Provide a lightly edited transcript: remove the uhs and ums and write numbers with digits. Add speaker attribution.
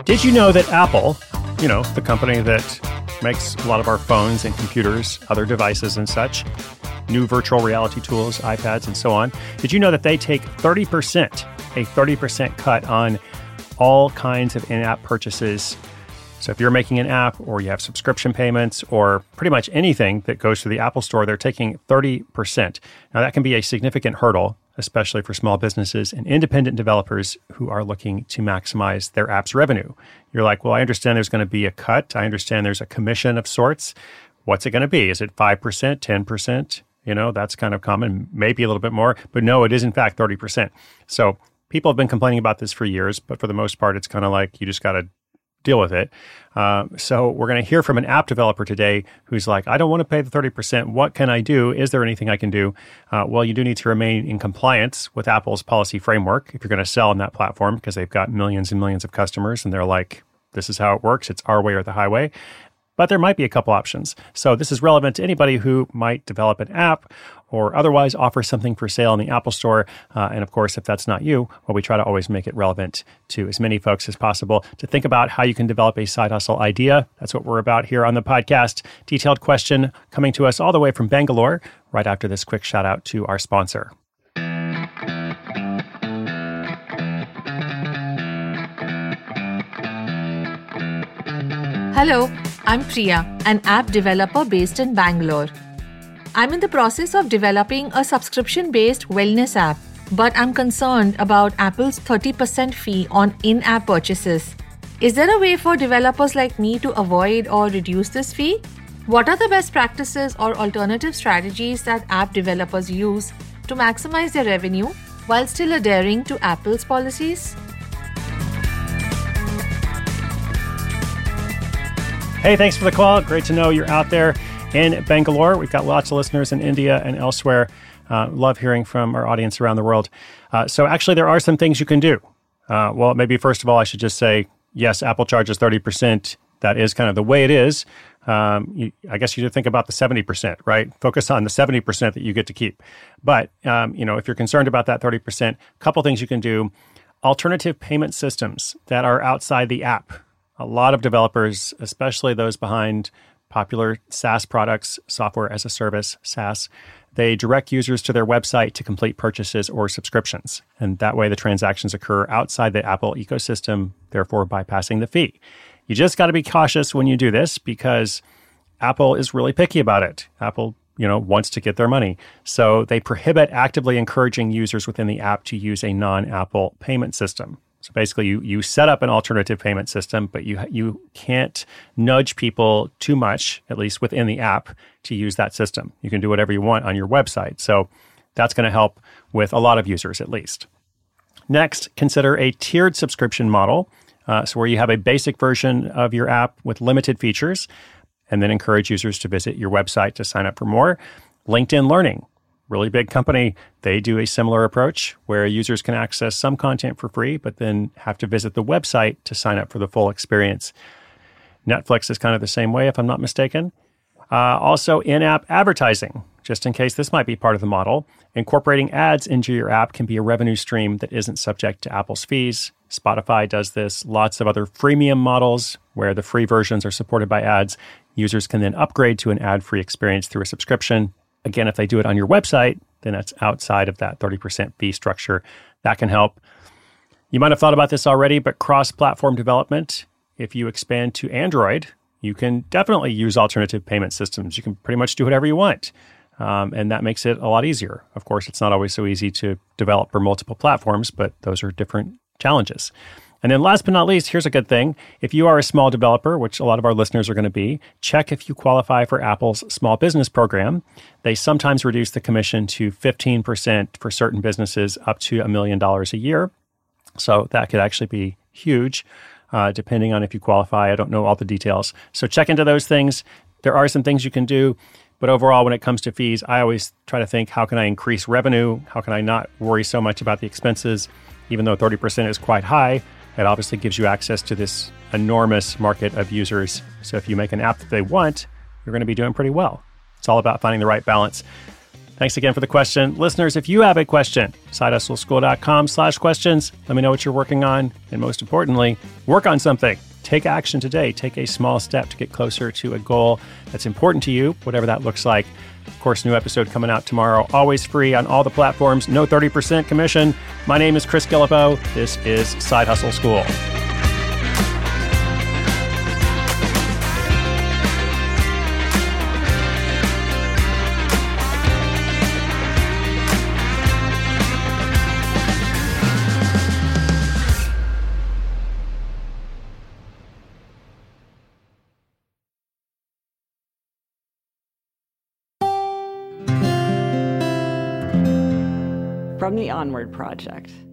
Speaker 1: Did you know that Apple, the company that makes a lot of our phones and computers, other devices and such, new virtual reality tools, iPads, and so on, did you know that they take 30%, a 30% cut on all kinds of in-app purchases? So if you're making an app or you have subscription payments or pretty much anything that goes through the Apple Store, they're taking 30%. Now that can be a significant hurdle, especially for small businesses and independent developers who are looking to maximize their app's revenue. You're like, well, I understand there's going to be a cut. I understand there's a commission of sorts. What's it going to be? Is it 5%, 10%? That's kind of common, maybe a little bit more. But no, it is in fact 30%. So people have been complaining about this for years, but for the most part, it's kind of like you just got to deal with it. So we're going to hear from an app developer today who's like, I don't want to pay the 30%. What can I do? Is there anything I can do? Well, you do need to remain in compliance with Apple's policy framework if you're going to sell on that platform, because they've got millions and millions of customers and they're like, this is how it works. It's our way or the highway. But there might be a couple options. So this is relevant to anybody who might develop an app or otherwise offer something for sale in the Apple Store. And of course, if that's not you, well, we try to always make it relevant to as many folks as possible to think about how you can develop a side hustle idea. That's what we're about here on the podcast. Detailed question coming to us all the way from Bangalore, right after this quick shout out to our sponsor.
Speaker 2: Hello, I'm Priya, an app developer based in Bangalore. I'm in the process of developing a subscription-based wellness app, but I'm concerned about Apple's 30% fee on in-app purchases. Is there a way for developers like me to avoid or reduce this fee? What are the best practices or alternative strategies that app developers use to maximize their revenue while still adhering to Apple's policies?
Speaker 1: Hey, thanks for the call. Great to know you're out there in Bangalore. We've got lots of listeners in India and elsewhere. Love hearing from our audience around the world. So actually, there are some things you can do. Well, maybe first of all, I should just say, yes, Apple charges 30%. That is kind of the way it is. I guess you should think about the 70%, right? Focus on the 70% that you get to keep. But, if you're concerned about that 30%, a couple things you can do. Alternative payment systems that are outside the app. A lot of developers, especially those behind popular SaaS products, software as a service, SaaS, they direct users to their website to complete purchases or subscriptions. And that way the transactions occur outside the Apple ecosystem, therefore bypassing the fee. You just got to be cautious when you do this because Apple is really picky about it. Apple, wants to get their money. So they prohibit actively encouraging users within the app to use a non-Apple payment system. So basically, you set up an alternative payment system, but you can't nudge people too much, at least within the app, to use that system. You can do whatever you want on your website. So that's going to help with a lot of users, at least. Next, consider a tiered subscription model, so where you have a basic version of your app with limited features, and then encourage users to visit your website to sign up for more. LinkedIn Learning. Really big company, they do a similar approach where users can access some content for free, but then have to visit the website to sign up for the full experience. Netflix is kind of the same way, if I'm not mistaken. Also, in-app advertising, just in case this might be part of the model. Incorporating ads into your app can be a revenue stream that isn't subject to Apple's fees. Spotify does this. Lots of other freemium models where the free versions are supported by ads. Users can then upgrade to an ad-free experience through a subscription. Again, if they do it on your website, then that's outside of that 30% fee structure. That can help. You might have thought about this already, but cross-platform development, if you expand to Android, you can definitely use alternative payment systems. You can pretty much do whatever you want. And that makes it a lot easier. Of course, it's not always so easy to develop for multiple platforms, but those are different challenges. And then last but not least, here's a good thing. If you are a small developer, which a lot of our listeners are going to be, check if you qualify for Apple's small business program. They sometimes reduce the commission to 15% for certain businesses up to $1 million a year. So that could actually be huge, depending on if you qualify. I don't know all the details. So check into those things. There are some things you can do. But overall, when it comes to fees, I always try to think, how can I increase revenue? How can I not worry so much about the expenses? Even though 30% is quite high, it obviously gives you access to this enormous market of users. So if you make an app that they want, you're going to be doing pretty well. It's all about finding the right balance. Thanks again for the question. Listeners, if you have a question, sidehustleschool.com/questions. Let me know what you're working on. And most importantly, work on something. Take action today. Take a small step to get closer to a goal that's important to you, whatever that looks like. Of course, new episode coming out tomorrow, always free on all the platforms, no 30% commission. My name is Chris Guillebeau. This is Side Hustle School.
Speaker 3: From the Onward Project.